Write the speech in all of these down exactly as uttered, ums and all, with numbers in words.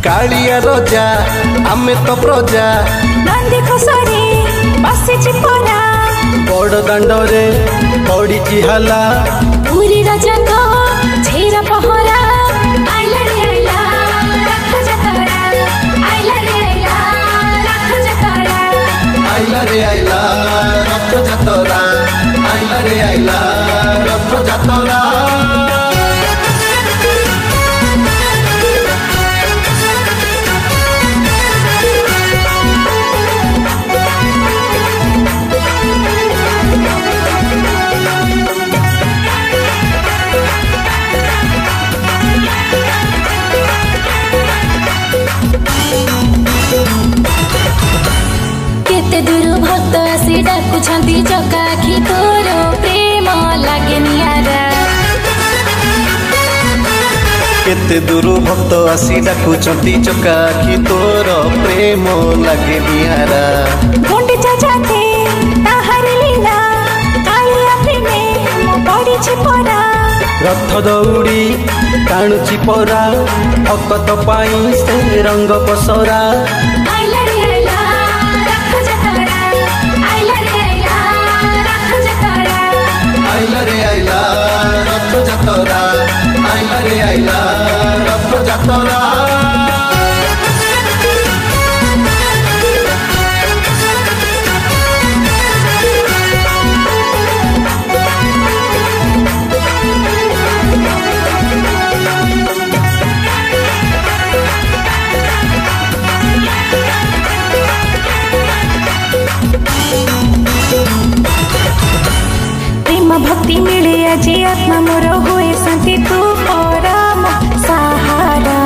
कालिया रजा आमे तो प्रजा नंदी खसरे बसिछि परा बड़ दांडरे पड़ी हाला पूरी राजा को छेरा पहरा आइला रे आइला रख जतरा आइला रे आइला रख जतरा आइला रे आइला रख जतरा आइला रे आइला रख जतरा केते दूर भक्त आसी डाकुछंती चका आखि तोर प्रेम लागे नियारा केते दूर भक्त आसी डाकुछंती चका आखि तोर प्रेम लागे नियारा गुंडी जाते ताहार लीला कालिया प्रेमे मो पड़िछि परा रथ दौड़ी टाणुची परा भकत पाई से रंग पसरा आइला रे आइला रख जतरा आइला रे आइला रख जतरा आइला रे आइला रथ जतरा आइला रे आइला रथ जतरा भक्ति मिले आज आत्मा मोर हुए शांति तू परम सहारा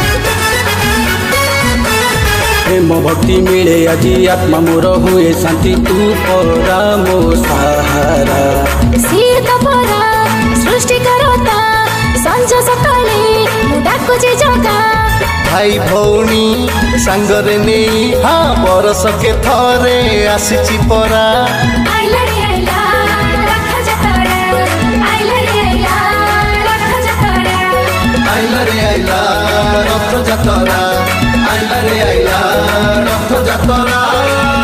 प्रेम भक्ति मिले आज आत्मा मोर हुए शांति तू परम सहारा शीत परा सृष्टि करता संज सकाले मुडाको जे जगा भाई भौणी सांगरे नहीं हाँ बरस के थरे आसीची परा आइला रे आइला रख जतरा आइला रे आइला रख जतरा आइला रे आइला रथ जतरा आइला रे आइला रथ जतरा।